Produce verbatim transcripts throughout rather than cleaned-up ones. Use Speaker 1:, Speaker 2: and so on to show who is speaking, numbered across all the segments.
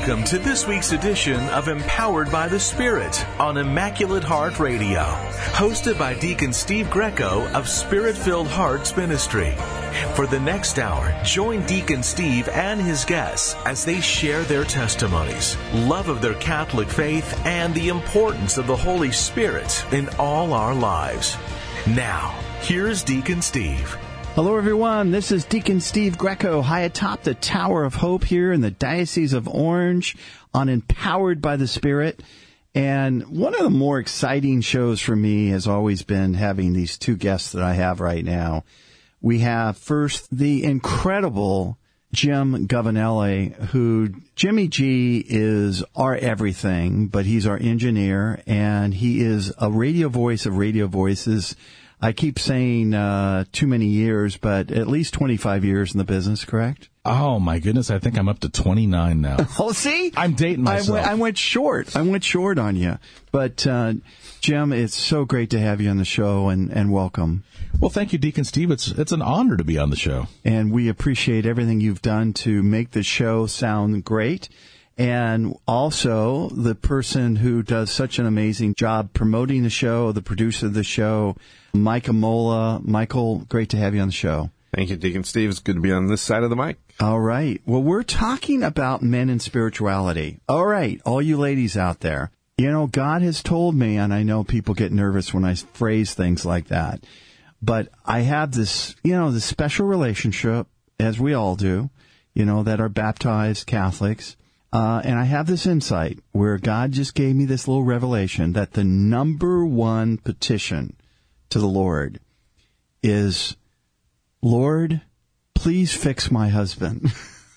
Speaker 1: Welcome to this week's edition of Empowered by the Spirit on Immaculate Heart Radio, hosted by Deacon Steve Greco of Spirit-Filled Hearts Ministry. For the next hour, join Deacon Steve and his guests as they share their testimonies, love of their Catholic faith, and the importance of the Holy Spirit in all our lives. Now, here's Deacon Steve.
Speaker 2: Hello, everyone. This is Deacon Steve Greco, high atop the Tower of Hope here in the Diocese of Orange on Empowered by the Spirit. And one of the more exciting shows for me has always been having these two guests that I have right now. We have first the incredible Jim Govanelli, who Jimmy G is our everything, but he's our engineer, and he is a radio voice of radio voices. I keep saying uh, too many years, but at least twenty-five years in the business, correct?
Speaker 3: Oh, my goodness. I think I'm up to twenty-nine now.
Speaker 2: Oh, see?
Speaker 3: I'm dating myself.
Speaker 2: I went, I went short. I went short on you. But, uh, Jim, it's so great to have you on the show, and, and welcome.
Speaker 3: Well, thank you, Deacon Steve. It's it's an honor to be on the show.
Speaker 2: And we appreciate everything you've done to make the show sound great. And also the person who does such an amazing job promoting the show, the producer of the show, Mike Amola. Michael, great to have you on the show.
Speaker 4: Thank you, Deacon Steve. It's good to be on this side of the mic.
Speaker 2: All right. Well, we're talking about men and spirituality. All right, all you ladies out there. You know, God has told me, and I know people get nervous when I phrase things like that, but I have this, you know, this special relationship, as we all do, you know, that are baptized Catholics. Uh, and I have this insight where God just gave me this little revelation that the number one petition to the Lord is, Lord, please fix my husband.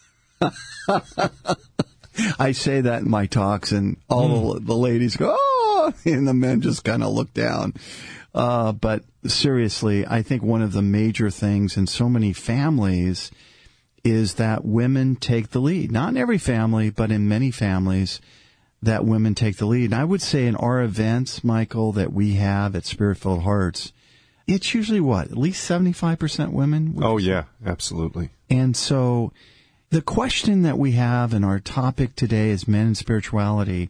Speaker 2: I say that in my talks, and all mm. the ladies go, oh, and the men just kind of look down. Uh, but seriously, I think one of the major things in so many families is that women take the lead. Not in every family, but in many families, that women take the lead. And I would say in our events, Michael, that we have at Spirit-Filled Hearts, it's usually what, at least seventy-five percent women?
Speaker 4: Oh, yeah, absolutely.
Speaker 2: And so the question that we have in our topic today is men and spirituality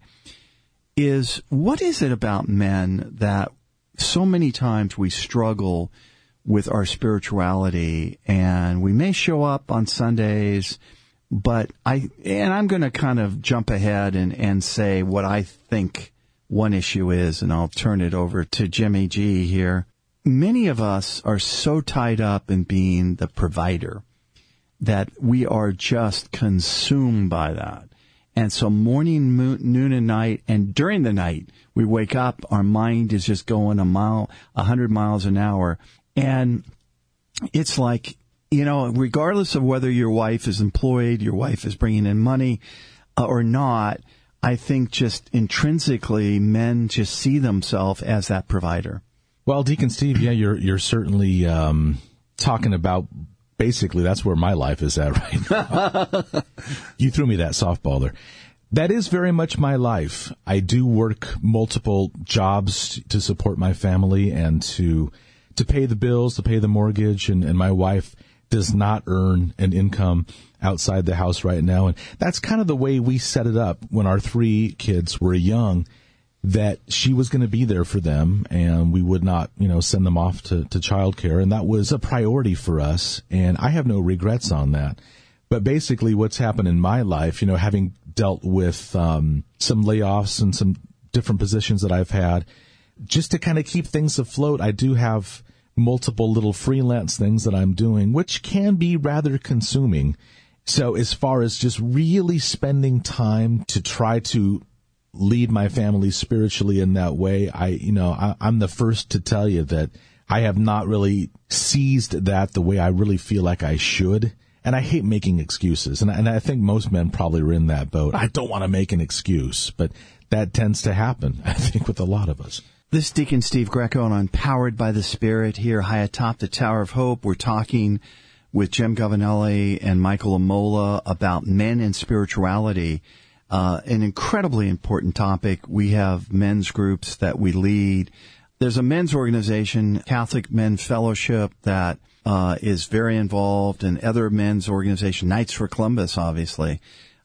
Speaker 2: is, what is it about men that so many times we struggle with our spirituality, and we may show up on Sundays, but I, and I'm going to kind of jump ahead and, and say what I think one issue is, and I'll turn it over to Jimmy G here. Many of us are so tied up in being the provider that we are just consumed by that. And so morning, noon, and night, and during the night, we wake up, our mind is just going a mile, a hundred miles an hour. And it's like, you know, regardless of whether your wife is employed, your wife is bringing in money uh, or not, I think just intrinsically men just see themselves as that provider.
Speaker 3: Well, Deacon Steve, yeah, you're you're certainly um, talking about basically that's where my life is at right now. You threw me that softball there. That is very much my life. I do work multiple jobs to support my family and to to pay the bills, to pay the mortgage, and, and my wife does not earn an income outside the house right now. And that's kind of the way we set it up when our three kids were young, that she was going to be there for them and we would not, you know, send them off to, to childcare. And that was a priority for us. And I have no regrets on that. But basically what's happened in my life, you know, having dealt with um, some layoffs and some different positions that I've had, just to kind of keep things afloat, I do have multiple little freelance things that I'm doing, which can be rather consuming. So as far as just really spending time to try to lead my family spiritually in that way, I, you know, I, I'm the first to tell you that I have not really seized that the way I really feel like I should. And I hate making excuses. And I, and I think most men probably are in that boat. I don't want to make an excuse, but that tends to happen, I think, with a lot of us.
Speaker 2: This is Deacon Steve Greco, and I'm Empowered by the Spirit here high atop the Tower of Hope. We're talking with Jim Govanelli and Michael Amola about men and spirituality, uh, an incredibly important topic. We have men's groups that we lead. There's a men's organization, Catholic Men's Fellowship, that uh, is very involved, and other men's organization, Knights for Columbus, obviously,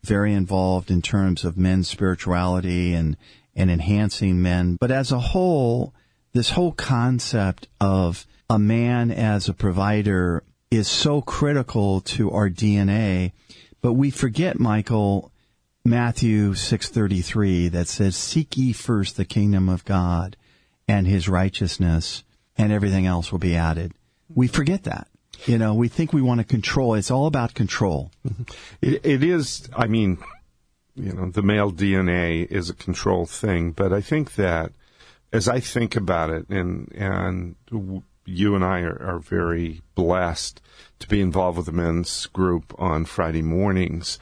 Speaker 2: very involved in terms of men's spirituality and, and enhancing men. But as a whole, this whole concept of a man as a provider is so critical to our D N A. But we forget, Michael, Matthew six thirty-three that says, "Seek ye first the kingdom of God and his righteousness, and everything else will be added." We forget that. You know, we think we want to control. It's all about control.
Speaker 4: It, it is, I mean, you know, the male D N A is a control thing, but I think that as I think about it, and and you and I are, are very blessed to be involved with the men's group on Friday mornings,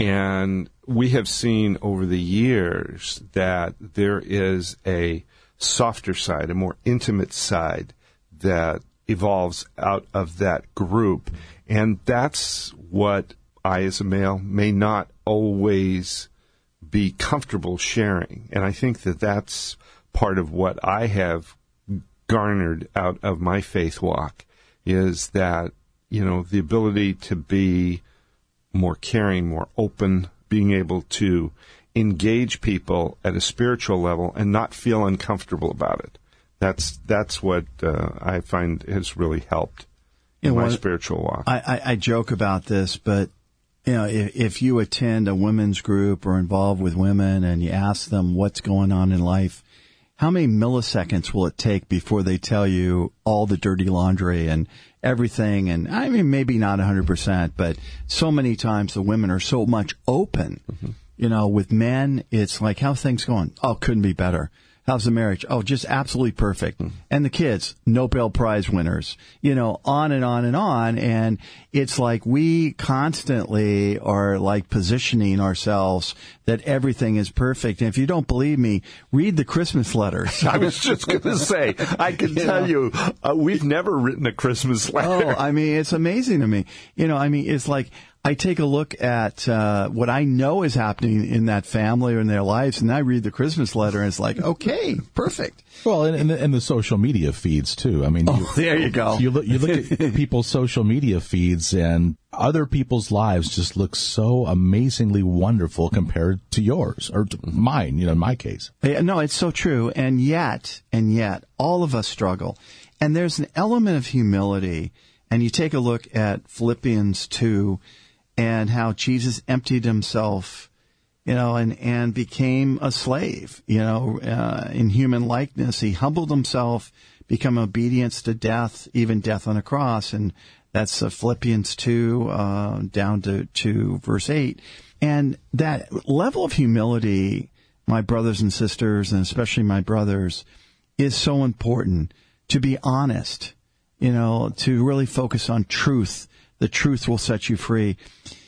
Speaker 4: and we have seen over the years that there is a softer side, a more intimate side that evolves out of that group. And that's what I, as a male, may not always be comfortable sharing. And I think that that's part of what I have garnered out of my faith walk, is that, you know, the ability to be more caring, more open, being able to engage people at a spiritual level and not feel uncomfortable about it. That's that's what uh, I find has really helped in you know, my spiritual walk.
Speaker 2: I, I, I joke about this, but you know, if, if you attend a women's group or involved with women and you ask them what's going on in life, how many milliseconds will it take before they tell you all the dirty laundry and everything? And I mean, maybe not one hundred percent, but so many times the women are so much open. Mm-hmm. You know, with men, it's like, how's things going? Oh, couldn't be better. How's the marriage? Oh, just absolutely perfect. Mm. And the kids, Nobel Prize winners, you know, on and on and on. And it's like we constantly are like positioning ourselves that everything is perfect. And if you don't believe me, read the Christmas letters.
Speaker 4: I was just going to say, I can tell know? you, uh, we've never written a Christmas letter.
Speaker 2: Oh, I mean, it's amazing to me. You know, I mean, it's like, I take a look at uh, what I know is happening in that family or in their lives, and I read the Christmas letter, and it's like, okay, perfect.
Speaker 3: Well, and, and, the, and the social media feeds, too. I mean,
Speaker 2: oh,
Speaker 3: you,
Speaker 2: there you go.
Speaker 3: You look, you look at people's social media feeds, and other people's lives just look so amazingly wonderful compared to yours, or to mine, you know, in my case.
Speaker 2: Yeah, no, it's so true. And yet, and yet, all of us struggle. And there's an element of humility, and you take a look at Philippians two, and how Jesus emptied himself, you know, and, and became a slave, you know, uh, in human likeness. He humbled himself, become obedience to death, even death on a cross. And that's uh, Philippians two, uh, down to, to verse eight. And that level of humility, my brothers and sisters, and especially my brothers, is so important. To be honest, you know, to really focus on truth. The truth will set you free.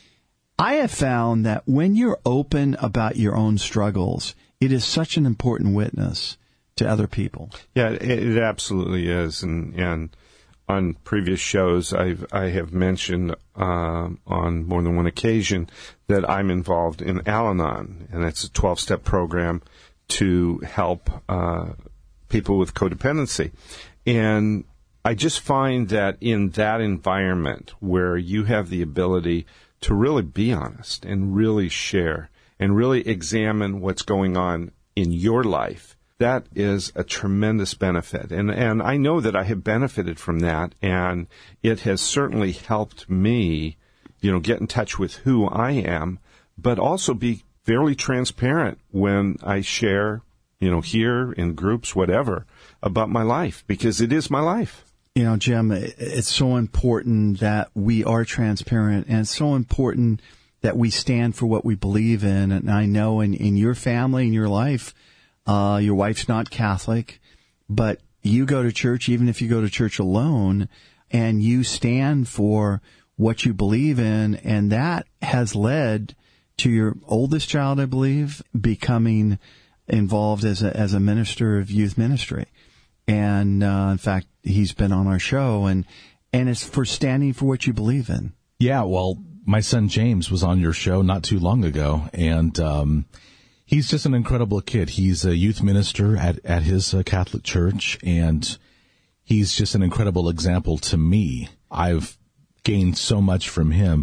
Speaker 2: I have found that when you're open about your own struggles, it is such an important witness to other people.
Speaker 4: Yeah, it, it absolutely is. And, and on previous shows, I've, I have mentioned uh, on more than one occasion that I'm involved in Al-Anon, and it's a twelve-step program to help uh, people with codependency. And I just find that in that environment where you have the ability to really be honest and really share and really examine what's going on in your life, that is a tremendous benefit. And and I know that I have benefited from that, and it has certainly helped me, you know, get in touch with who I am, but also be fairly transparent when I share, you know, here in groups, whatever, about my life, because it is my life.
Speaker 2: You know, Jim, it's so important that we are transparent, and it's so important that we stand for what we believe in. And I know in, in your family, in your life, uh, your wife's not Catholic, but you go to church, even if you go to church alone, and you stand for what you believe in. And that has led to your oldest child, I believe, becoming involved as a, as a minister of youth ministry. And, uh, in fact, he's been on our show, and, and it's for standing for what you believe in.
Speaker 3: Yeah, well, my son James was on your show not too long ago, and um, he's just an incredible kid. He's a youth minister at, at his uh, Catholic church, and he's just an incredible example to me. I've gained so much from him.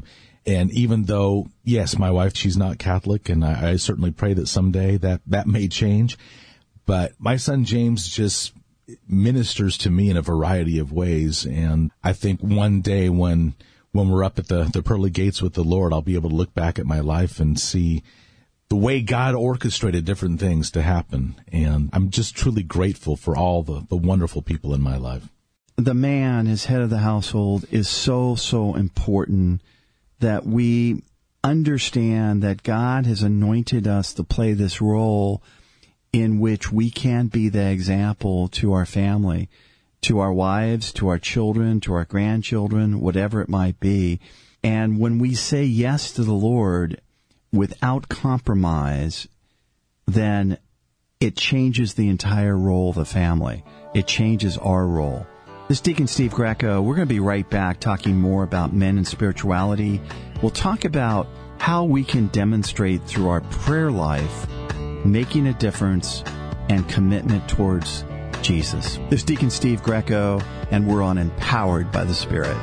Speaker 3: And even though, yes, my wife, she's not Catholic, and I, I certainly pray that someday that, that may change. But my son James just ministers to me in a variety of ways. And I think one day when when we're up at the, the pearly gates with the Lord, I'll be able to look back at my life and see the way God orchestrated different things to happen. And I'm just truly grateful for all the, the wonderful people in my life.
Speaker 2: The man, as head of the household, is so, so important that we understand that God has anointed us to play this role in which we can be the example to our family, to our wives, to our children, to our grandchildren, whatever it might be. And when we say yes to the Lord without compromise, then it changes the entire role of the family. It changes our role. This is Deacon Steve Greco. We're going to be right back talking more about men and spirituality. We'll talk about how we can demonstrate through our prayer life making a difference and commitment towards Jesus. This is Deacon Steve Greco, and we're on Empowered by the Spirit.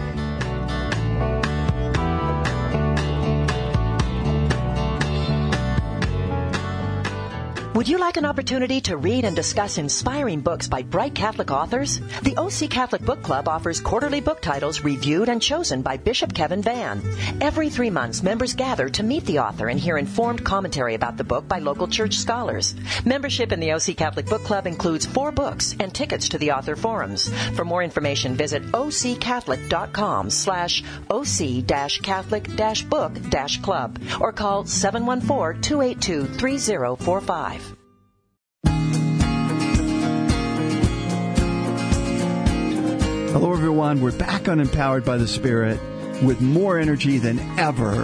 Speaker 5: Would you like an opportunity to read and discuss inspiring books by bright Catholic authors? The O C Catholic Book Club offers quarterly book titles reviewed and chosen by Bishop Kevin Vann. Every three months, members gather to meet the author and hear informed commentary about the book by local church scholars. Membership in the O C Catholic Book Club includes four books and tickets to the author forums. For more information, visit occatholic.com slash oc-catholic-book-club or call seven one four, two eight two, three zero four five.
Speaker 2: Hello, everyone. We're back on Empowered by the Spirit with more energy than ever.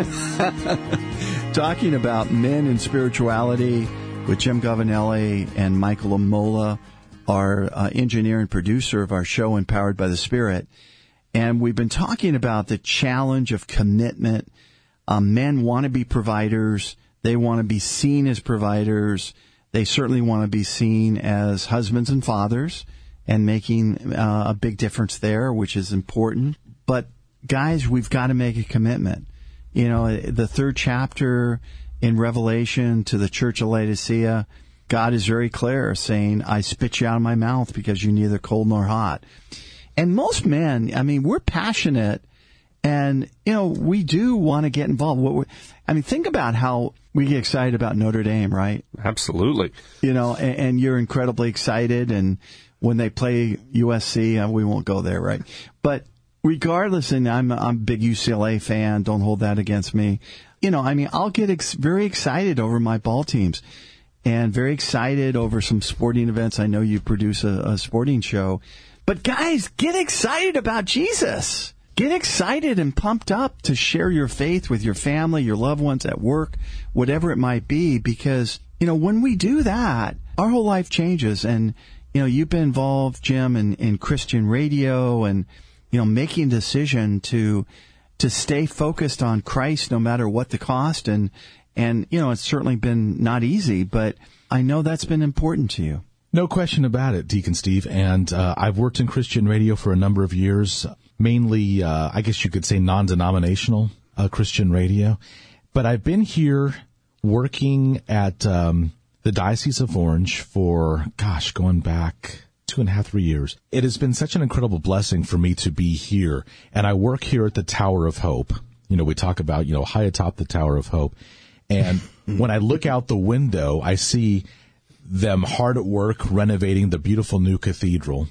Speaker 2: Talking about men and spirituality with Jim Govanelli and Michael Amola, our uh, engineer and producer of our show, Empowered by the Spirit. And we've been talking about the challenge of commitment. Um, men want to be providers. They want to be seen as providers. They certainly want to be seen as husbands and fathers, and making uh, a big difference there, which is important. But guys, we've got to make a commitment. You know, the third chapter in Revelation to the Church of Laodicea, God is very clear, saying, I spit you out of my mouth because you're neither cold nor hot. And most men, I mean, we're passionate, and, you know, we do want to get involved. What we, I mean, think about how we get excited about Notre Dame, right?
Speaker 4: Absolutely.
Speaker 2: You know, and, and you're incredibly excited, and when they play U S C, uh, we won't go there, right? But regardless, and I'm, I'm a big U C L A fan, don't hold that against me. You know, I mean, I'll get ex- very excited over my ball teams and very excited over some sporting events. I know you produce a, a sporting show. But guys, get excited about Jesus. Get excited and pumped up to share your faith with your family, your loved ones at work, whatever it might be, because, you know, when we do that, our whole life changes. And, you know, you've been involved, Jim, in, in Christian radio and, you know, making a decision to to stay focused on Christ no matter what the cost. And, and you know, it's certainly been not easy, but I know that's been important to you.
Speaker 3: No question about it, Deacon Steve. And uh, I've worked in Christian radio for a number of years, mainly, uh, I guess you could say, non-denominational uh, Christian radio. But I've been here working at um, the Diocese of Orange for, gosh, going back two and a half, three years. It has been such an incredible blessing for me to be here. And I work here at the Tower of Hope. You know, we talk about, you know, high atop the Tower of Hope. And when I look out the window, I see them hard at work renovating the beautiful new cathedral.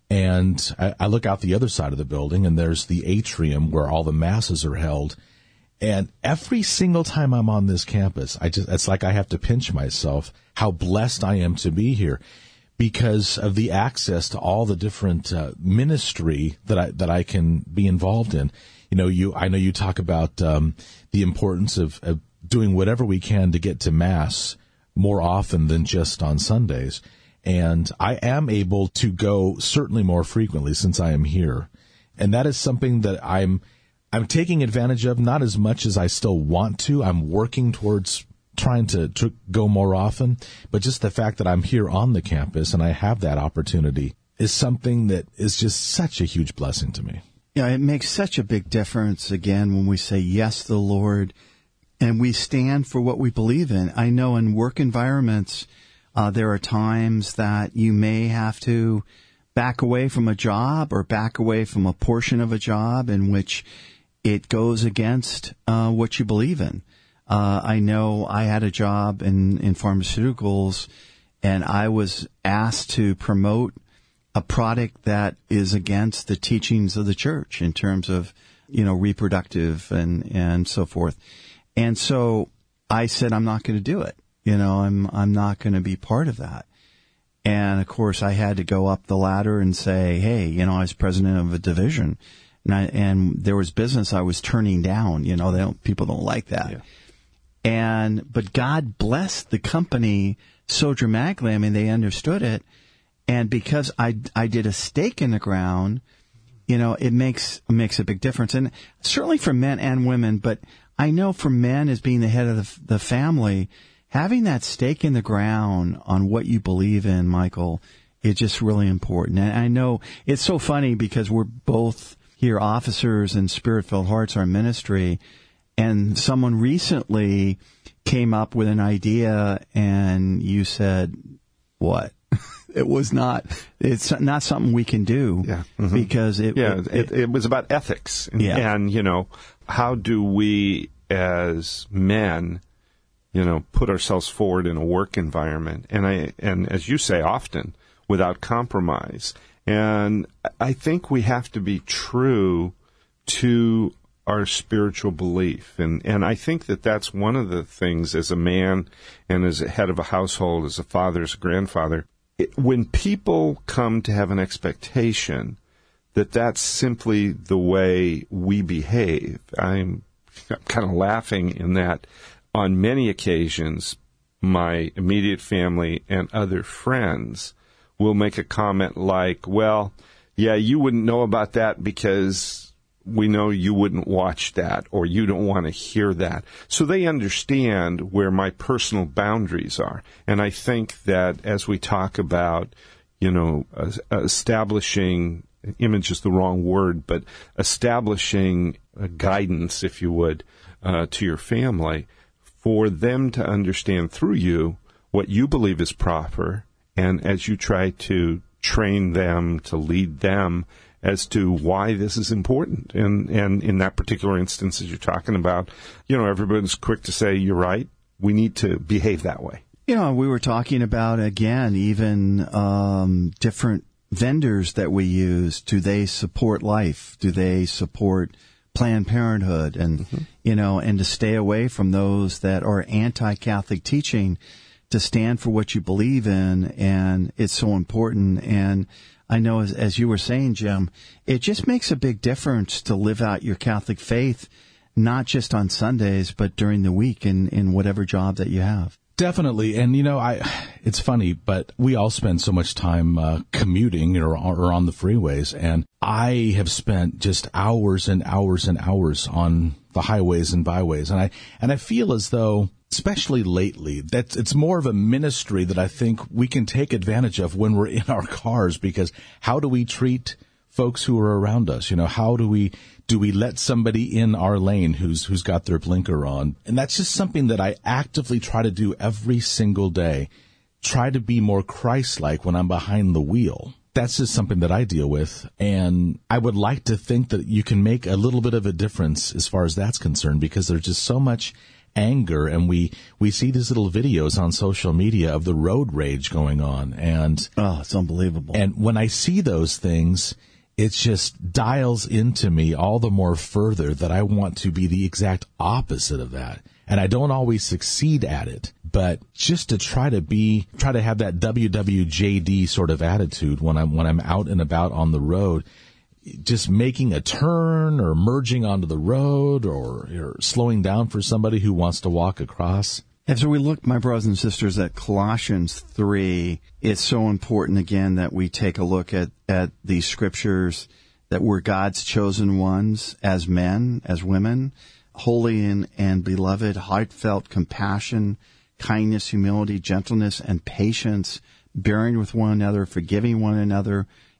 Speaker 3: And I, I look out the other side of the building, and there's the atrium where all the masses are held. And every single time I'm on this campus, I just, it's like I have to pinch myself how blessed I am to be here because of the access to all the different uh, ministry that I, that I can be involved in. You know, you, I know you talk about um, the importance of, of doing whatever we can to get to Mass more often than just on Sundays. And I am able to go certainly more frequently since I am here. And that is something that I'm I'm taking advantage of, not as much as I still want to. I'm working towards trying to, to go more often. But just the fact that I'm here on the campus and I have that opportunity is something that is just such a huge blessing to me.
Speaker 2: Yeah, it makes such a big difference, again, when we say yes to the Lord and we stand for what we believe in. I know in work environments, uh, there are times that you may have to back away from a job or back away from a portion of a job in which it goes against uh, what you believe in. Uh, I know I had a job in, in pharmaceuticals, and I was asked to promote a product that is against the teachings of the church in terms of, you know, reproductive and, and so forth. And so I said, I'm not going to do it. You know, I'm, I'm not going to be part of that. And of course I had to go up the ladder and say, hey, you know, I was president of a division and I, and there was business I was turning down. You know, they don't, people don't like that. Yeah. And, but God blessed the company so dramatically. I mean, they understood it. And because I, I did a stake in the ground, you know, it makes makes a big difference. And certainly for men and women, but I know for men as being the head of the, the family, having that stake in the ground on what you believe in, Michael, is just really important. And I know it's so funny because we're both here officers in Spirit-Filled Hearts, our ministry, and someone recently came up with an idea and you said, what? It was not, it's not something we can do.
Speaker 4: Yeah. Mm-hmm.
Speaker 2: Because it,
Speaker 4: yeah,
Speaker 2: it,
Speaker 4: it, it was about ethics. And,
Speaker 2: yeah.
Speaker 4: and, you know, how do we as men, you know, put ourselves forward in a work environment? And I, and as you say often, without compromise. And I think we have to be true to our spiritual belief. And, and I think that that's one of the things as a man and as a head of a household, as a father, as a grandfather, it, when people come to have an expectation that that's simply the way we behave, I'm, I'm kind of laughing in that on many occasions, my immediate family and other friends will make a comment like, well, yeah, you wouldn't know about that because we know you wouldn't watch that or you don't want to hear that. So they understand where my personal boundaries are. And I think that as we talk about, you know, uh, establishing, image is the wrong word, but establishing a guidance, if you would, uh, to your family, for them to understand through you what you believe is proper, and as you try to train them, to lead them as to why this is important. And, and in that particular instance, as you're talking about, you know, everybody's quick to say, you're right, we need to behave that way.
Speaker 2: You know, we were talking about, again, even um, different vendors that we use. Do they support life? Do they support Planned Parenthood? And, mm-hmm. you know, and to stay away from those that are anti-Catholic teaching, to stand for what you believe in. And it's so important. And I know, as, as you were saying, Jim, it just makes a big difference to live out your Catholic faith, not just on Sundays, but during the week in, in whatever job that you have.
Speaker 3: Definitely. And, you know, I, it's funny, but we all spend so much time uh, commuting or, or on the freeways. And I have spent just hours and hours and hours on the highways and byways. And I, and I feel as though, especially lately, that it's more of a ministry that I think we can take advantage of when we're in our cars, because how do we treat folks who are around us? You know, how do we, do we let somebody in our lane who's, who's got their blinker on? And that's just something that I actively try to do every single day. Try to be more Christ-like when I'm behind the wheel. That's just something that I deal with. And I would like to think that you can make a little bit of a difference as far as that's concerned, because there's just so much anger, and we we see these little videos on social media of the road rage going on, and
Speaker 2: oh, it's unbelievable.
Speaker 3: And when I see those things, it just dials into me all the more further that I want to be the exact opposite of that. And I don't always succeed at it, but just to try to be, try to have that W W J D sort of attitude when I'm when I'm out and about on the road. Just making a turn or merging onto the road, or, or slowing down for somebody who wants to walk across.
Speaker 2: As we look, my brothers and sisters, at Colossians three, it's so important, again, that we take a look at, at these scriptures, that we're God's chosen ones as men, as women, holy and, and beloved, heartfelt compassion, kindness, humility, gentleness, and patience, bearing with one another, forgiving one another.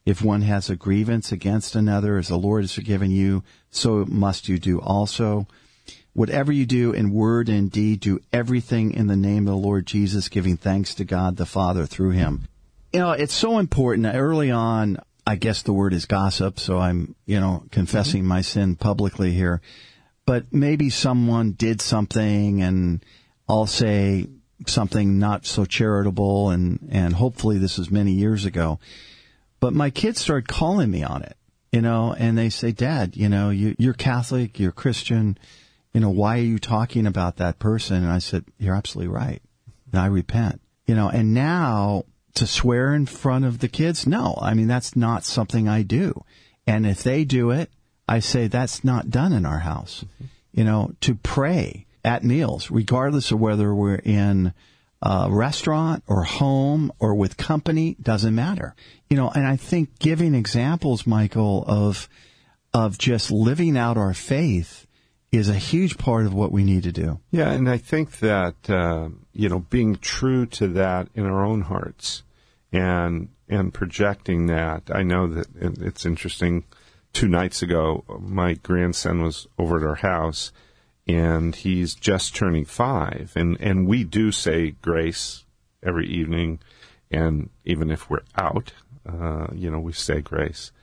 Speaker 2: If one has a grievance against another, as the Lord has forgiven you, so must you do also. Whatever you do in word and deed, do everything in the name of the Lord Jesus, giving thanks to God the Father through him. You know, it's so important. Early on, I guess the word is gossip, so I'm, you know, confessing mm-hmm. my sin publicly here. But maybe someone did something, and I'll say something not so charitable, and, and hopefully this was many years ago. But my kids started calling me on it, you know, and they say, Dad, you know, you, you're Catholic, you're Christian, you know, why are you talking about that person? And I said, you're absolutely right. And I repent, you know, and now to swear in front of the kids, no, I mean, that's not something I do. And if they do it, I say that's not done in our house. Mm-hmm. You know, to pray at meals, regardless of whether we're in a restaurant or home or with company, doesn't matter. You know, and I think giving examples, Michael, of of just living out our faith is a huge part of what we need to do.
Speaker 4: Yeah, and I think that, uh, you know, being true to that in our own hearts and and projecting that. I know that it's interesting. Two nights ago, my grandson was over at our house, and he's just turning five. And, and we do say grace every evening, and even if we're out, uh, you know, we say grace.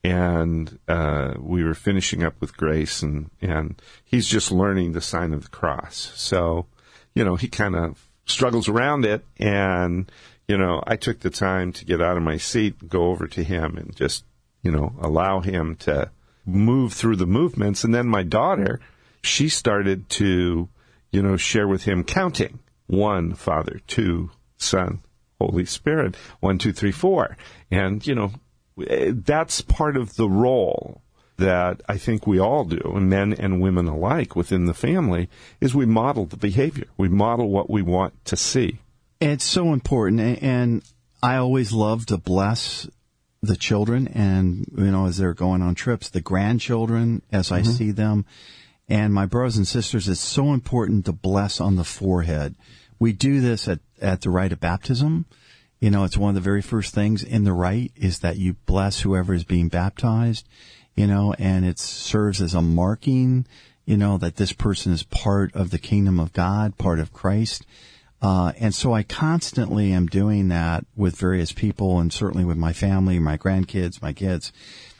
Speaker 4: And uh, we were finishing up with grace, and, and he's just learning the sign of the cross. So, you know, he kind of struggles around it, and, you know, I took the time to get out of my seat and go over to him and just, you know, allow him to move through the movements. And then my daughter, she started to, you know, share with him counting. One, Father, two, Son, Holy Spirit, one, two, three, four. And, you know, that's part of the role that I think we all do, men and women alike within the family, is we model the behavior. We model what we want to see.
Speaker 2: It's so important. And I always love to bless the children, and, you know, as they're going on trips, the grandchildren, as I mm-hmm. see them. And my brothers and sisters, it's so important to bless on the forehead. We do this at, at the rite of baptism. You know, it's one of the very first things in the rite is that you bless whoever is being baptized, you know, and it serves as a marking, you know, that this person is part of the kingdom of God, part of Christ. Uh, and so I constantly am doing that with various people, and certainly with my family, my grandkids, my kids.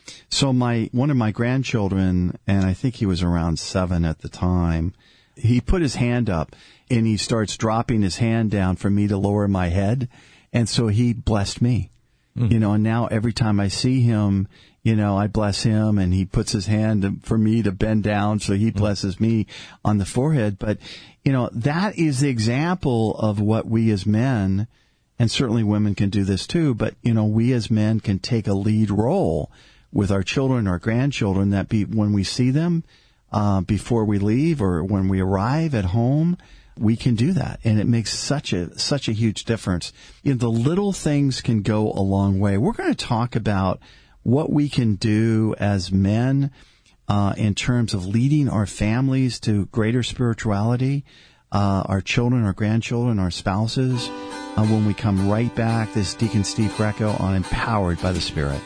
Speaker 2: So my, one of my grandchildren, and I think he was around seven at the time, he put his hand up and he starts dropping his hand down for me to lower my head. And so he blessed me, mm. you know, and now every time I see him, you know, I bless him, and he puts his hand for me to bend down, so he blesses mm. me on the forehead. But, you know, that is the example of what we as men, and certainly women can do this too, but, you know, we as men can take a lead role with our children, our grandchildren, that be when we see them, uh, before we leave or when we arrive at home, we can do that. And it makes such a, such a huge difference. You know, the little things can go a long way. We're going to talk about what we can do as men, uh, in terms of leading our families to greater spirituality, uh, our children, our grandchildren, our spouses, uh, when we come right back. This is Deacon Steve Greco on Empowered by the Spirit.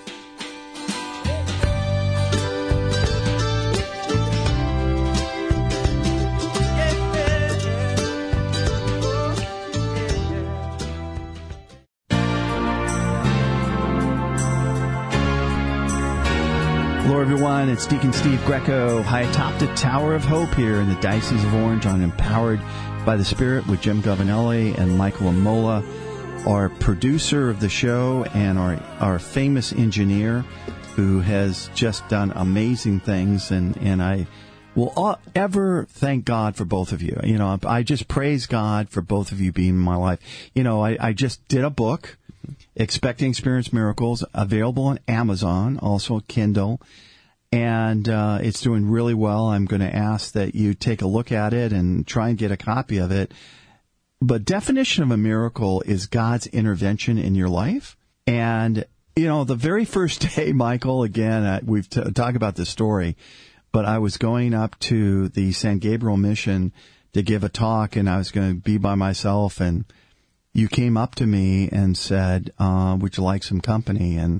Speaker 2: Hello, everyone. It's Deacon Steve Greco, high atop the Tower of Hope here in the Diocese of Orange on Empowered by the Spirit with Jim Govanelli and Michael Amola, our producer of the show and our, our famous engineer who has just done amazing things. And, and I will ever thank God for both of you. You know, I just praise God for both of you being in my life. You know, I, I just did a book, Expecting Experience Miracles, available on Amazon, also Kindle, and uh, it's doing really well. I'm going to ask that you take a look at it and try and get a copy of it. But definition of a miracle is God's intervention in your life. And, you know, the very first day, Michael, again, uh, we've t- talked about this story, but I was going up to the San Gabriel Mission to give a talk, and I was going to be by myself, and you came up to me and said, uh, would you like some company? And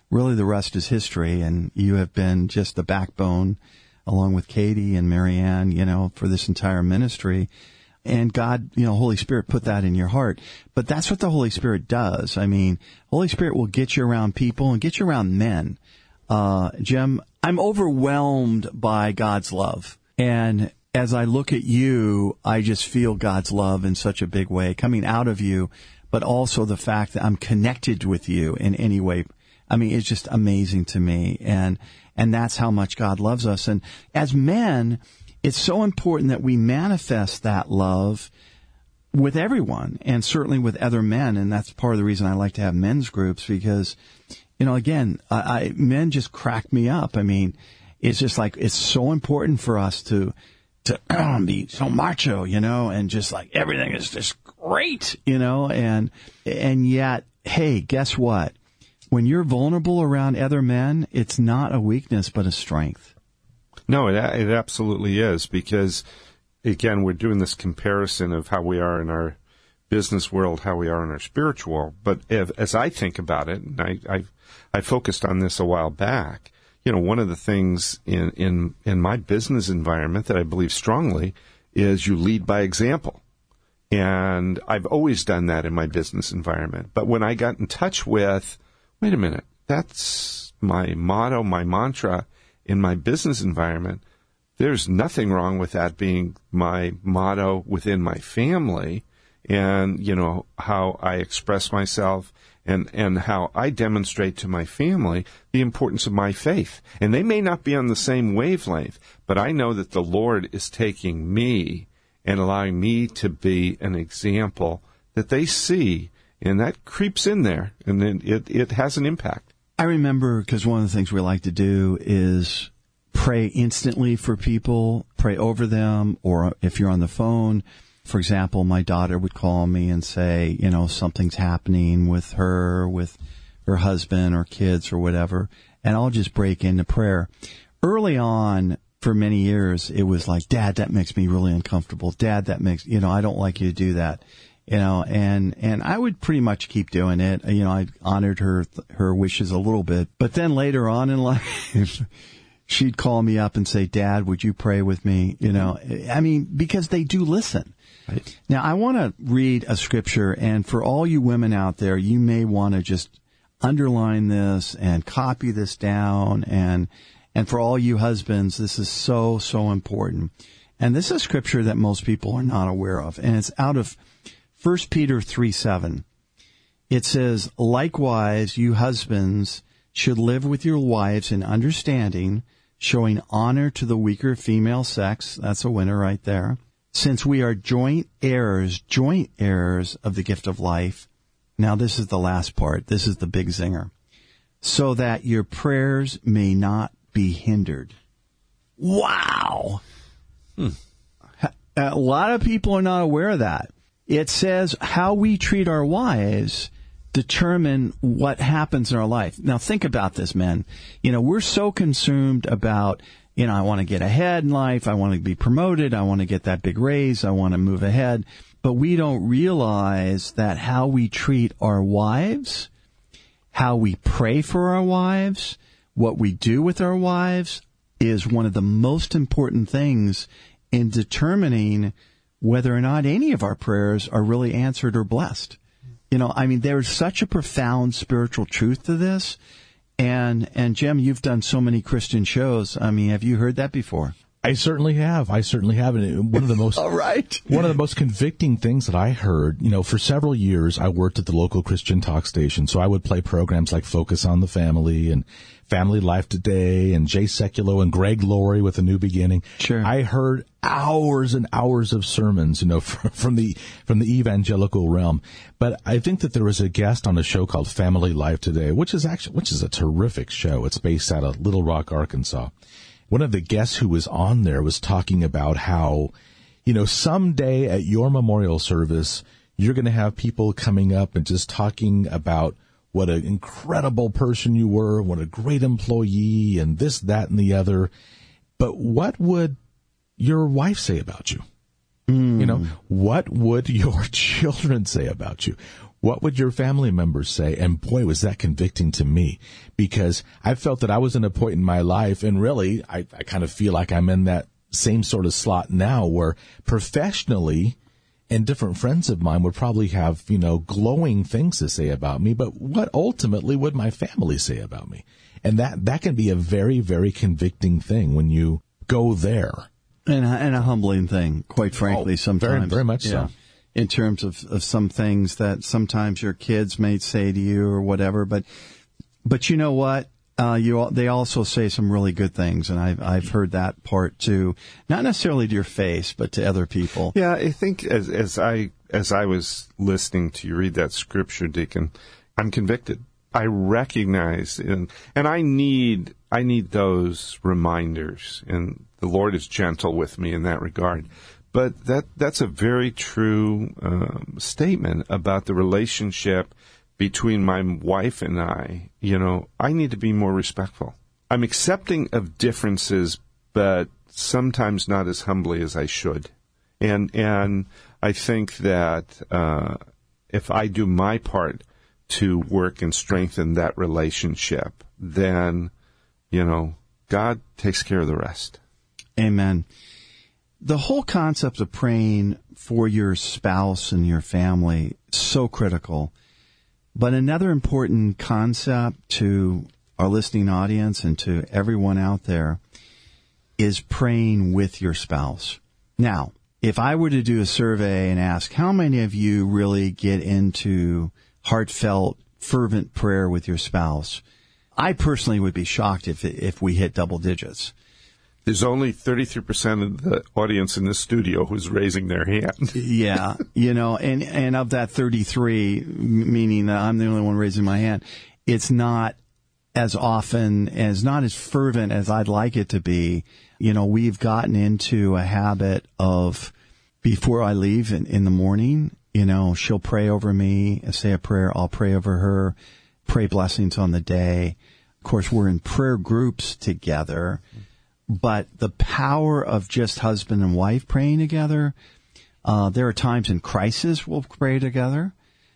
Speaker 2: really the rest is history, and you have been just the backbone, along with Katie and Marianne, you know, for this entire ministry. And God, you know, Holy Spirit put that in your heart. But that's what the Holy Spirit does. I mean, Holy Spirit will get you around people and get you around men. Uh, Jim, I'm overwhelmed by God's love. And as I look at you, I just feel God's love in such a big way coming out of you, but also the fact that I'm connected with you in any way. I mean, it's just amazing to me. And, and that's how much God loves us. And as men, it's so important that we manifest that love with everyone, and certainly with other men. And that's part of the reason I like to have men's groups, because, you know, again, I, I, men just crack me up. I mean, it's just like, it's so important for us to, to be so macho, you know, and just like everything is just great, you know, and, and yet, hey, guess what? When you're vulnerable around other men, it's not a weakness, but a strength.
Speaker 4: No, it it absolutely is, because, again, we're doing this comparison of how we are in our business world, how we are in our spiritual world. But if, as I think about it, and I, I I focused on this a while back, you know, one of the things in, in, in my business environment that I believe strongly is you lead by example. And I've always done that in my business environment. But when I got in touch with, wait a minute, that's my motto, my mantra in my business environment, there's nothing wrong with that being my motto within my family, and, you know, how I express myself and, and how I demonstrate to my family the importance of my faith. And they may not be on the same wavelength, but I know that the Lord is taking me and allowing me to be an example that they see, and that creeps in there, and it, it, it has an impact.
Speaker 2: I remember, because one of the things we like to do is pray instantly for people, pray over them, or if you're on the phone, for example, my daughter would call me and say, you know, something's happening with her, with her husband or kids or whatever, and I'll just break into prayer. Early on, for many years, it was like, Dad, that makes me really uncomfortable. Dad, that makes, you know, I don't like you to do that. You know, and, and I would pretty much keep doing it. You know, I honored her, her wishes a little bit. But then later on in life, she'd call me up and say, Dad, would you pray with me? You know, I mean, because they do listen. Right. Now, I want to read a scripture, and for all you women out there, you may want to just underline this and copy this down. And, and for all you husbands, this is so, so important. And this is a scripture that most people are not aware of. And it's out of First Peter three seven. It says, likewise, you husbands should live with your wives in understanding, showing honor to the weaker female sex. That's a winner right there. Since we are joint heirs, joint heirs of the gift of life. Now, this is the last part. This is the big zinger. So that your prayers may not be hindered. Wow. Hmm. A lot of people are not aware of that. It says how we treat our wives determine what happens in our life. Now, think about this, men. You know, we're so consumed about, you know, I want to get ahead in life. I want to be promoted. I want to get that big raise. I want to move ahead. But we don't realize that how we treat our wives, how we pray for our wives, what we do with our wives is one of the most important things in determining whether or not any of our prayers are really answered or blessed. You know, I mean, there's such a profound spiritual truth to this. And, and Jim, you've done so many Christian shows. I mean, have you heard that before?
Speaker 3: I certainly have. I certainly have. And one of the most,
Speaker 2: all right.
Speaker 3: One of the most convicting things that I heard, you know, for several years, I worked at the local Christian talk station. So I would play programs like Focus on the Family and Family Life Today and Jay Sekulow and Greg Laurie with A New Beginning.
Speaker 2: Sure.
Speaker 3: I heard hours and hours of sermons, you know, from, from the, from the evangelical realm. But I think that there was a guest on a show called Family Life Today, which is actually, which is a terrific show. It's based out of Little Rock, Arkansas. One of the guests who was on there was talking about how, you know, someday at your memorial service, you're going to have people coming up and just talking about what an incredible person you were, what a great employee, and this, that, and the other. But what would your wife say about you? Mm. You know, what would your children say about you? What would your family members say? And boy, was that convicting to me, because I felt that I was in a point in my life, and really, I, I kind of feel like I'm in that same sort of slot now, where professionally, and different friends of mine would probably have, you know, glowing things to say about me, but what ultimately would my family say about me? And that, that can be a very, very convicting thing when you go there.
Speaker 2: And a, and a humbling thing, quite frankly,
Speaker 3: oh,
Speaker 2: sometimes.
Speaker 3: Very, very much
Speaker 2: yeah.
Speaker 3: so.
Speaker 2: In terms of, of some things that sometimes your kids may say to you or whatever, but, but you know what? Uh, you, they also say some really good things, and I've, I've heard that part too. Not necessarily to your face, but to other people.
Speaker 4: Yeah, I think as, as I, as I was listening to you read that scripture, Deacon, I'm convicted. I recognize, and, and I need, I need those reminders, and the Lord is gentle with me in that regard. But that, that's a very true, um, statement about the relationship between my wife and I. You know, I need to be more respectful. I'm accepting of differences, but sometimes not as humbly as I should. And and I think that uh, if I do my part to work and strengthen that relationship, then, you know, God takes care of the rest.
Speaker 2: Amen. The whole concept of praying for your spouse and your family is so critical. But another important concept to our listening audience and to everyone out there is praying with your spouse. Now, if I were to do a survey and ask how many of you really get into heartfelt, fervent prayer with your spouse, I personally would be shocked if if we hit double digits.
Speaker 4: There's only thirty-three percent of the audience in this studio who's raising their hand.
Speaker 2: Yeah, you know, and, and of that thirty-three, meaning that I'm the only one raising my hand, it's not as often, as not as fervent as I'd like it to be. You know, we've gotten into a habit of, before I leave in, in the morning, you know, she'll pray over me, say a prayer, I'll pray over her, pray blessings on the day. Of course, we're in prayer groups together. But the power of just husband and wife praying together, uh, there are times in crisis we'll pray together,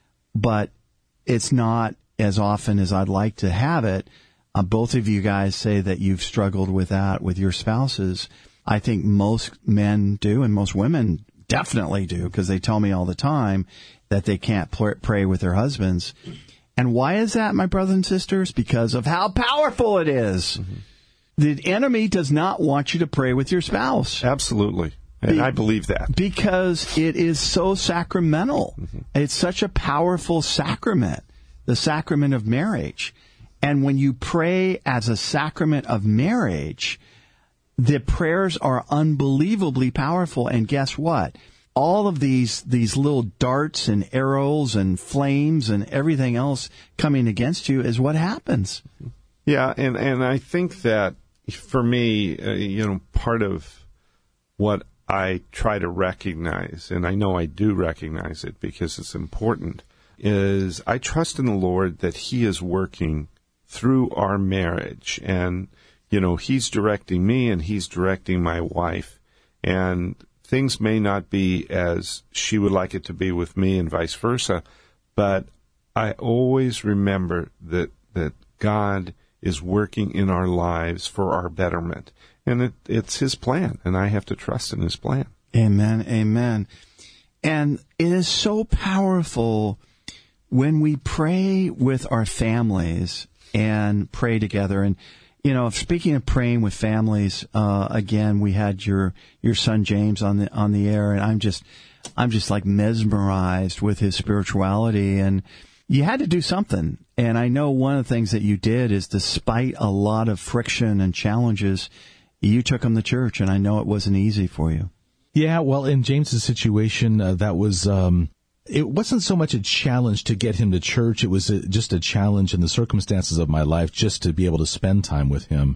Speaker 2: but it's not as often as I'd like to have it. Uh, both of you guys say that you've struggled with that with your spouses. I think most men do, and most women definitely do, because they tell me all the time that they can't pl- pray with their husbands. And why is that, my brothers and sisters? Because of how powerful it is. Mm-hmm. The enemy does not want you to pray with your spouse.
Speaker 4: Absolutely. And Be- I believe that.
Speaker 2: Because it is so sacramental. Mm-hmm. It's such a powerful sacrament, the sacrament of marriage. And when you pray as a sacrament of marriage, the prayers are unbelievably powerful. And guess what? All of these, these little darts and arrows and flames and everything else coming against you is what happens.
Speaker 4: Yeah, and, and I think that for me, uh, you know, part of what I try to recognize, and I know I do recognize it because it's important, is I trust in the Lord that He is working through our marriage. And, you know, He's directing me and He's directing my wife. And things may not be as she would like it to be with me and vice versa, but I always remember that, that God is working in our lives for our betterment. And it, it's His plan, and I have to trust in His plan.
Speaker 2: Amen, amen. And it is so powerful when we pray with our families and pray together. And, you know, speaking of praying with families, uh, again, we had your, your son James on the, on the air, and I'm just, I'm just like mesmerized with his spirituality. And you had to do something. And I know one of the things that you did is, despite a lot of friction and challenges, you took him to church, and I know it wasn't easy for you.
Speaker 3: Yeah, well, in James's situation, uh, that was, um, it wasn't so much a challenge to get him to church. It was a, just a challenge in the circumstances of my life just to be able to spend time with him.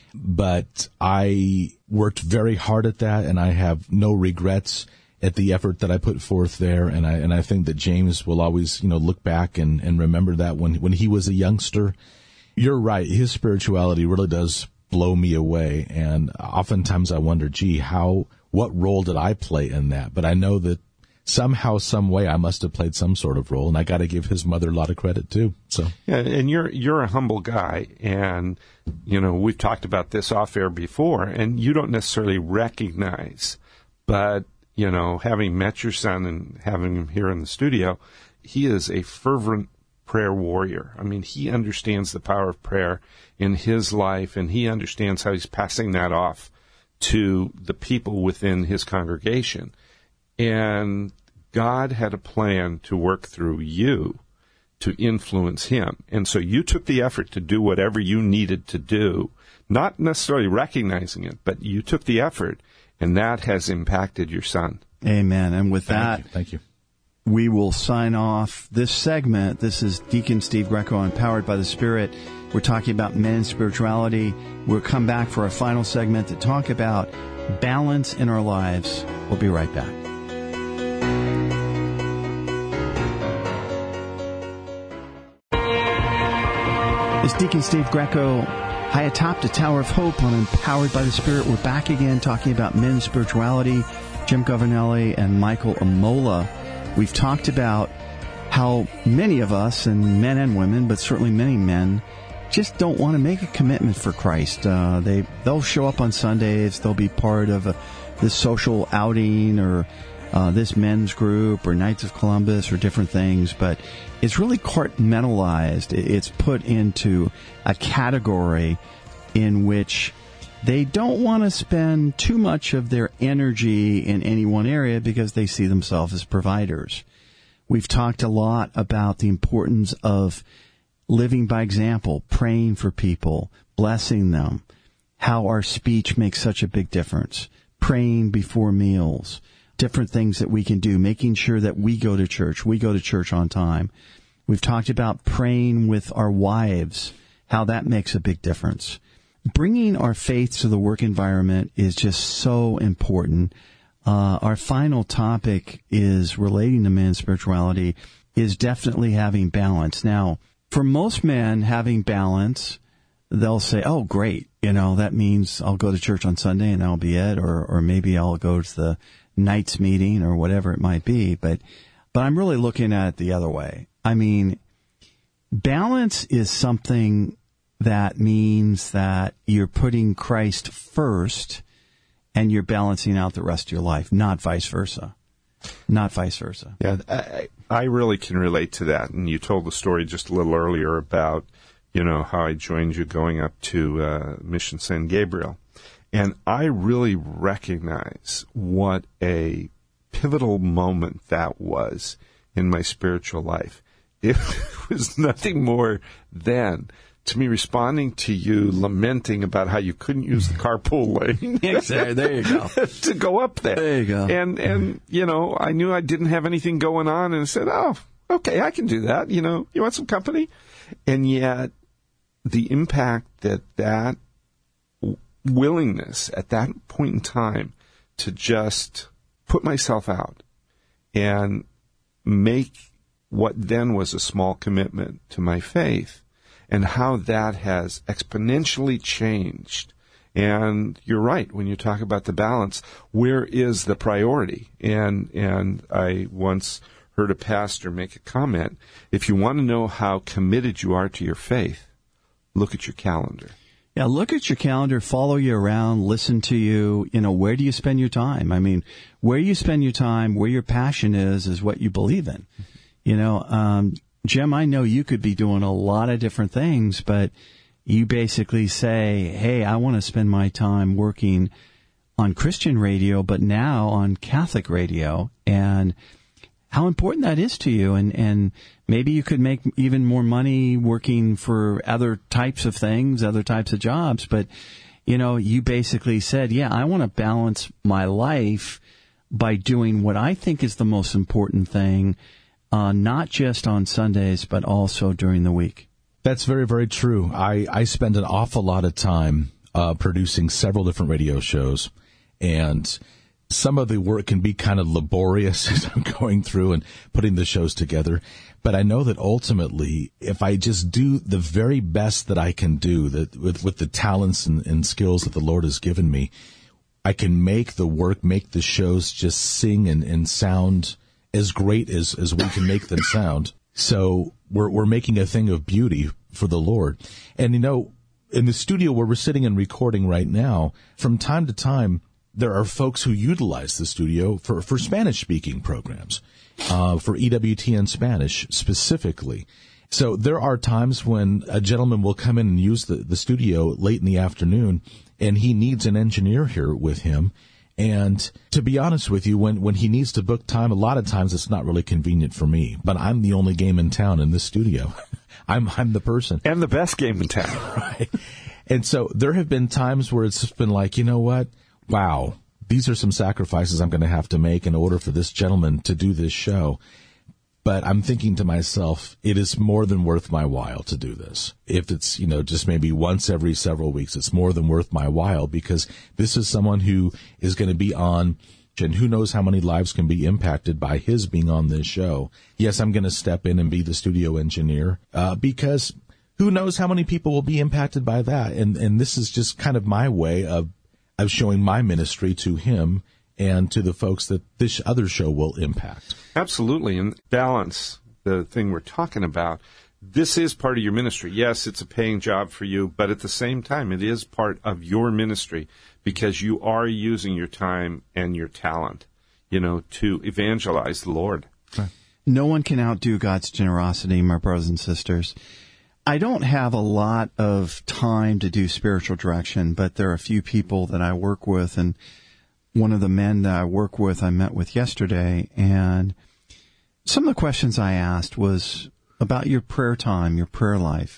Speaker 3: But I worked very hard at that, and I have no regrets at the effort that I put forth there. And I, and I think that James will always, you know, look back and, and remember that when, when he was a youngster. You're right. His spirituality really does blow me away. And oftentimes I wonder, gee, how, what role did I play in that? But I know that somehow, some way, I must have played some sort of role, and I got to give his mother a lot of credit too. So,
Speaker 4: yeah, and you're you're a humble guy, and you know we've talked about this off air before, and you don't necessarily recognize, but you know, having met your son and having him here in the studio, he is a fervent prayer warrior. I mean, he understands the power of prayer in his life, and he understands how he's passing that off to the people within his congregation. And God had a plan to work through you to influence him. And so you took the effort to do whatever you needed to do, not necessarily recognizing it, but you took the effort, and that has impacted your son.
Speaker 2: Amen. And with
Speaker 3: thank
Speaker 2: that,
Speaker 3: you. Thank you.
Speaker 2: We will sign off this segment. This is Deacon Steve Greco, Empowered by the Spirit. We're talking about men and spirituality. We'll come back for our final segment to talk about balance in our lives. We'll be right back. It's Deacon Steve Greco, high atop the Tower of Hope on Empowered by the Spirit. We're back again talking about men and spirituality. Jim Governelli and Michael Amola. We've talked about how many of us, and men and women, but certainly many men, just don't want to make a commitment for Christ. Uh, they, they'll show up on Sundays. They'll be part of a, this social outing or uh, this men's group or Knights of Columbus or different things. But it's really compartmentalized. It's put into a category in which they don't want to spend too much of their energy in any one area because they see themselves as providers. We've talked a lot about the importance of living by example, praying for people, blessing them, how our speech makes such a big difference, praying before meals, different things that we can do, making sure that we go to church, we go to church on time. We've talked about praying with our wives, how that makes a big difference. Bringing our faith to the work environment is just so important. Uh, our final topic is relating to men's spirituality is definitely having balance. Now, for most men, having balance, they'll say, oh, great. You know, that means I'll go to church on Sunday and that'll be it. Or, or maybe I'll go to the Knights meeting or whatever it might be. But, but I'm really looking at it the other way. I mean, balance is something that means that you're putting Christ first and you're balancing out the rest of your life, not vice versa. Not vice versa.
Speaker 4: Yeah, I, I really can relate to that. And you told the story just a little earlier about, you know, how I joined you going up to uh, Mission San Gabriel. And I really recognize what a pivotal moment that was in my spiritual life. It was nothing more than to me responding to you lamenting about how you couldn't use the carpool lane.
Speaker 2: Exactly. There you go.
Speaker 4: To go up there.
Speaker 2: There you go.
Speaker 4: And, and, you know, I knew I didn't have anything going on and I said, oh, okay, I can do that. You know, you want some company? And yet the impact that that willingness at that point in time to just put myself out and make what then was a small commitment to my faith, and how that has exponentially changed. And you're right, when you talk about the balance, where is the priority? And and I once heard a pastor make a comment, if you want to know how committed you are to your faith, look at your calendar.
Speaker 2: Yeah, look at your calendar, follow you around, listen to you. You know, where do you spend your time? I mean, where you spend your time, where your passion is, is what you believe in. You know, um, Jim, I know you could be doing a lot of different things, but you basically say, hey, I want to spend my time working on Christian radio, but now on Catholic radio, and how important that is to you. And, and maybe you could make even more money working for other types of things, other types of jobs. But, you know, you basically said, yeah, I want to balance my life by doing what I think is the most important thing, Uh, not just on Sundays, but also during the week.
Speaker 3: That's very, very true. I, I spend an awful lot of time uh, producing several different radio shows, and some of the work can be kind of laborious as I'm going through and putting the shows together. But I know that ultimately, if I just do the very best that I can do that with, with the talents and, and skills that the Lord has given me, I can make the work, make the shows just sing and, and sound as great as, as we can make them sound. So we're, we're making a thing of beauty for the Lord. And, you know, in the studio where we're sitting and recording right now, from time to time, there are folks who utilize the studio for, for Spanish-speaking programs, uh, for E W T N Spanish specifically. So there are times when a gentleman will come in and use the, the studio late in the afternoon, and he needs an engineer here with him. And to be honest with you, when, when he needs to book time, a lot of times it's not really convenient for me. But I'm the only game in town in this studio. I'm I'm the person.
Speaker 4: And the best game in town.
Speaker 3: Right. And so there have been times where it's just been like, you know what? Wow, these are some sacrifices I'm going to have to make in order for this gentleman to do this show. But I'm thinking to myself, it is more than worth my while to do this. If it's, you know, just maybe once every several weeks, it's more than worth my while, because this is someone who is going to be on, and who knows how many lives can be impacted by his being on this show. Yes, I'm going to step in and be the studio engineer, uh, because who knows how many people will be impacted by that. And, and this is just kind of my way of, of showing my ministry to him and to the folks that this other show will impact.
Speaker 4: Absolutely. And balance, the thing we're talking about, this is part of your ministry. Yes, it's a paying job for you, but at the same time, it is part of your ministry because you are using your time and your talent, you know, to evangelize the Lord.
Speaker 2: No one can outdo God's generosity, my brothers and sisters. I don't have a lot of time to do spiritual direction, but there are a few people that I work with, and one of the men that I work with I met with yesterday, and some of the questions I asked was about your prayer time, your prayer life.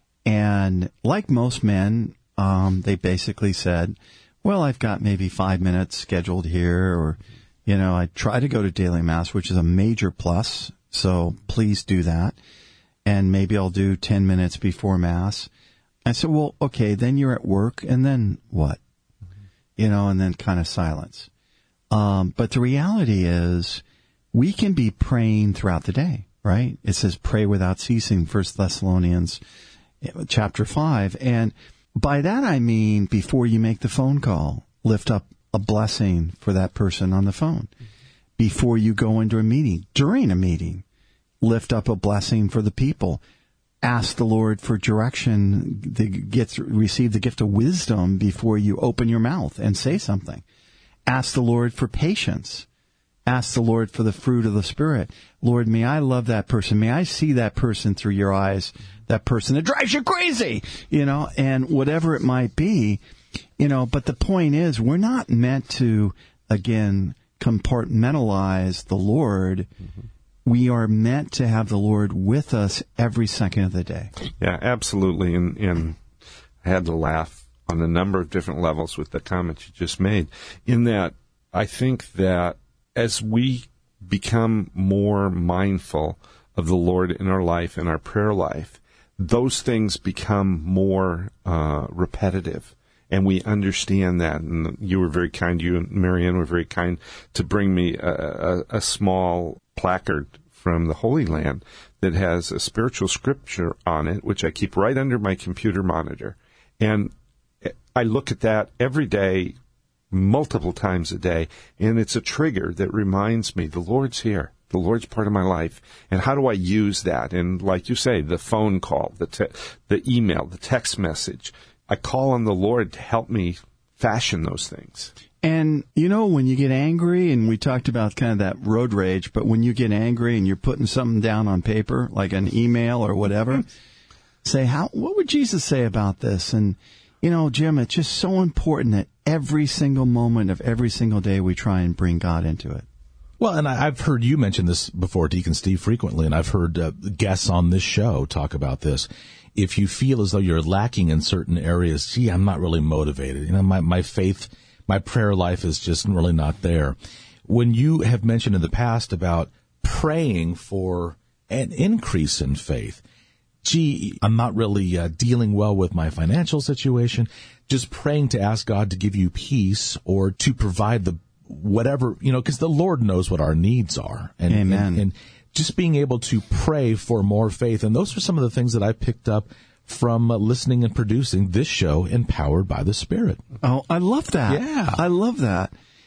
Speaker 2: And like most men, um, they basically said, well, I've got maybe five minutes scheduled here, or, you know, I try to go to daily mass, which is a major plus, so please do that. And maybe I'll do ten minutes before mass. I said, well, okay, then you're at work, and then what? Mm-hmm. You know, and then kind of silence. Um, but the reality is, we can be praying throughout the day, right? It says pray without ceasing, First Thessalonians chapter five. And by that I mean, before you make the phone call, lift up a blessing for that person on the phone. Before you go into a meeting, during a meeting, lift up a blessing for the people. Ask the Lord for direction, the get, receive the gift of wisdom before you open your mouth and say something. Ask the Lord for patience. Ask the Lord for the fruit of the Spirit. Lord, may I love that person. May I see that person through your eyes, that person that drives you crazy, you know, and whatever it might be, you know, but the point is, we're not meant to, again, compartmentalize the Lord. Mm-hmm. We are meant to have the Lord with us every second of the day.
Speaker 4: Yeah, absolutely. And, and I had to laugh on a number of different levels with the comment you just made, in that I think that as we become more mindful of the Lord in our life, in our prayer life, those things become more uh, repetitive. And we understand that. And you were very kind, you and Marianne were very kind to bring me a, a, a small placard from the Holy Land that has a spiritual scripture on it, which I keep right under my computer monitor. And I look at that every day, multiple times a day, and it's a trigger that reminds me the Lord's here. The Lord's part of my life. And how do I use that? And like you say, the phone call, the te- the email, the text message. I call on the Lord to help me fashion those things.
Speaker 2: And, you know, when you get angry, and we talked about kind of that road rage, but when you get angry and you're putting something down on paper, like an email or whatever, say, how, what would Jesus say about this? And, you know, Jim, it's just so important that every single moment of every single day we try and bring God into it.
Speaker 3: Well, and I, I've heard you mention this before, Deacon Steve, frequently, and I've heard uh, guests on this show talk about this. If you feel as though you're lacking in certain areas, gee, I'm not really motivated. You know, my, my faith, my prayer life is just really not there. When you have mentioned in the past about praying for an increase in faith, gee, I'm not really uh, dealing well with my financial situation, just praying to ask God to give you peace or to provide the whatever, you know, because the Lord knows what our needs are. And,
Speaker 2: Amen.
Speaker 3: And, and just being able to pray for more faith. And those are some of the things that I picked up from uh, listening and producing this show, Empowered by the Spirit.
Speaker 2: Oh, I love that.
Speaker 3: Yeah.
Speaker 2: I love that.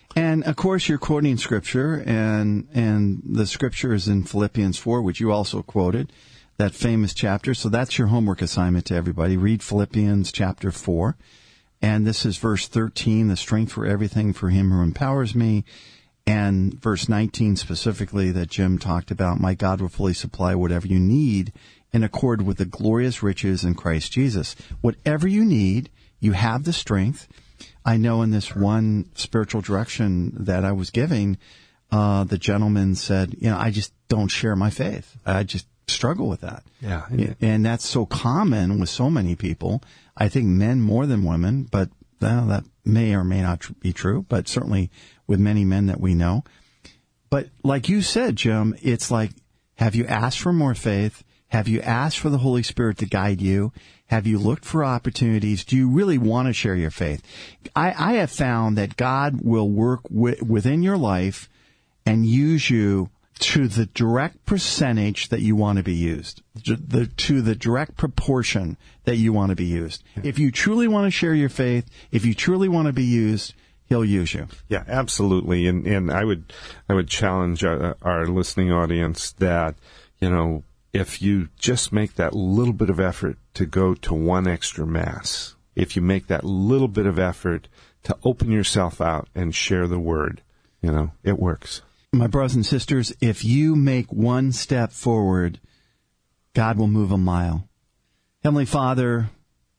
Speaker 2: And, of course, you're quoting Scripture, and and the Scripture is in Philippians four, which you also quoted, that famous chapter. So that's your homework assignment to everybody. Read Philippians chapter four. And this is verse thirteen, the strength for everything for him who empowers me. And verse nineteen specifically that Jim talked about, my God will fully supply whatever you need in accord with the glorious riches in Christ Jesus. Whatever you need, you have the strength. I know in this one spiritual direction that I was giving, uh, the gentleman said, you know, I just don't share my faith. I just struggle with that.
Speaker 4: Yeah.
Speaker 2: And that's so common with so many people. I think men more than women, but well, that may or may not tr- be true, but certainly with many men that we know. But like you said, Jim, it's like, have you asked for more faith? Have you asked for the Holy Spirit to guide you? Have you looked for opportunities? Do you really want to share your faith? I, I have found that God will work wi- within your life and use you to the direct percentage that you want to be used, the, to the direct proportion that you want to be used. If you truly want to share your faith, if you truly want to be used, He'll use you.
Speaker 4: Yeah, absolutely. And and I would I would challenge our, our listening audience that, you know, if you just make that little bit of effort to go to one extra Mass, if you make that little bit of effort to open yourself out and share the Word, you know, it works.
Speaker 2: My brothers and sisters, if you make one step forward, God will move a mile. Heavenly Father,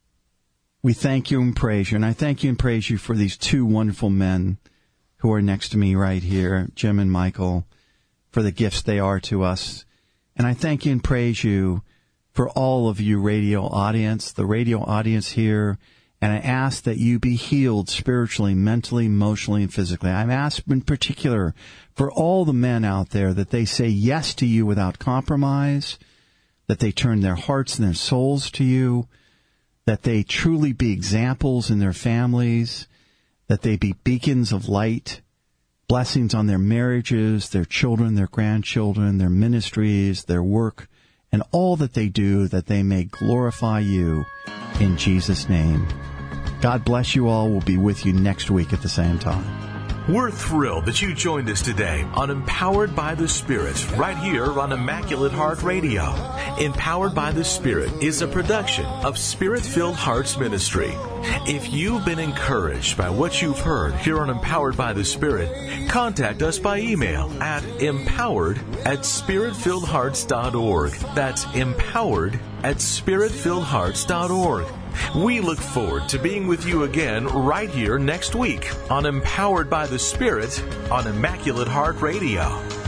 Speaker 2: we thank you and praise you, and I thank you and praise you for these two wonderful men who are next to me right here, Jim and Michael, for the gifts they are to us. And I thank you and praise you for all of you radio audience, the radio audience here, and I ask that you be healed spiritually, mentally, emotionally, and physically. I'm asking in particular for all the men out there that they say yes to you without compromise, that they turn their hearts and their souls to you, that they truly be examples in their families, that they be beacons of light, blessings on their marriages, their children, their grandchildren, their ministries, their work, and all that they do, that they may glorify you in Jesus' name. God bless you all. We'll be with you next week at the same time.
Speaker 1: We're thrilled that you joined us today on Empowered by the Spirit, right here on Immaculate Heart Radio. Empowered by the Spirit is a production of Spirit-Filled Hearts Ministry. If you've been encouraged by what you've heard here on Empowered by the Spirit, contact us by email at empowered at spirit-filled-hearts dot org. That's empowered at spirit-filled hearts dot org. We look forward to being with you again right here next week on Empowered by the Spirit on Immaculate Heart Radio.